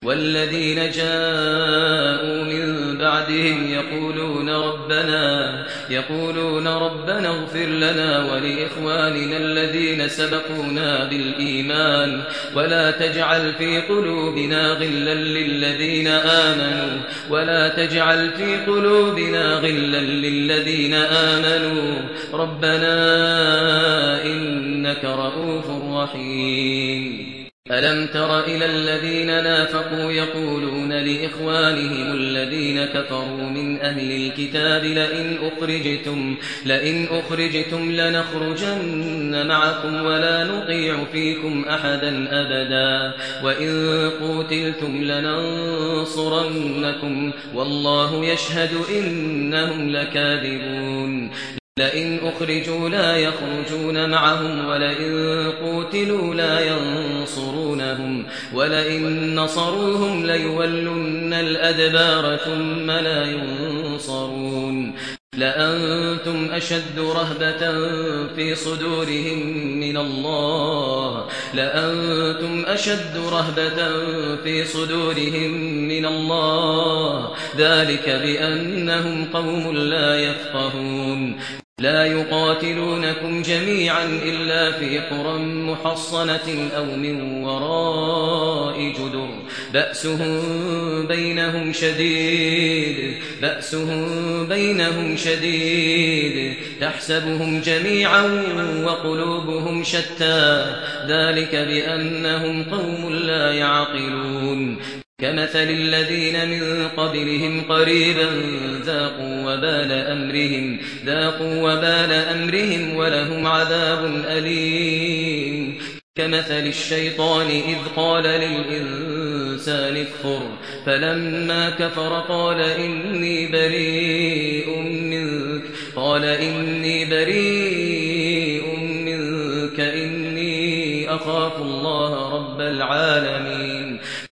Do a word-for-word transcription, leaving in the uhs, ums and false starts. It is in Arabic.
والذين جاءوا من بعدهم يقولون ربنا يقولون ربنا اغفر لنا ولإخواننا الذين سبقونا بالإيمان ولا تجعل في قلوبنا غلا للذين آمنوا ولا تجعل في قلوبنا غلا للذين آمنوا ربنا إنك رؤوف رحيم. ألم تر إلى الذين نافقوا يقولون لإخوانهم الذين كفروا من أهل الكتاب لئن أخرجتم, لئن أخرجتم لنخرجن معكم ولا نطيع فيكم أحدا أبدا وإن قوتلتم لننصرنكم والله يشهد إنهم لكاذبون. لئن أخرجوا لا يخرجون معهم ولئن قوتلوا لا ينصرونهم ولئن نصروهم ليولن الأدبار ثم لا ينصرون. لأنتم أشد رهبة في صدورهم من الله لأنتم أشد رهبة في صدورهم من الله ذلك بأنهم قوم لا يفقهون. لا يقاتلونكم جميعا إلا في قرى محصنة أو من وراء جدر بأسهم بينهم شديد بأسهم بينهم شديد تحسبهم جميعا وقلوبهم شتى ذلك بأنهم قوم لا يعقلون. كمثل الذين من قبلهم قريبا ذاقوا وبال أمرهم ذاقوا وبال أمرهم ولهم عذاب أليم. كمثل الشيطان إذ قال للإنسان اكفر فلما كفر قال إني بريء منك قال إني بريء منك إني أخاف الله رب العالمين.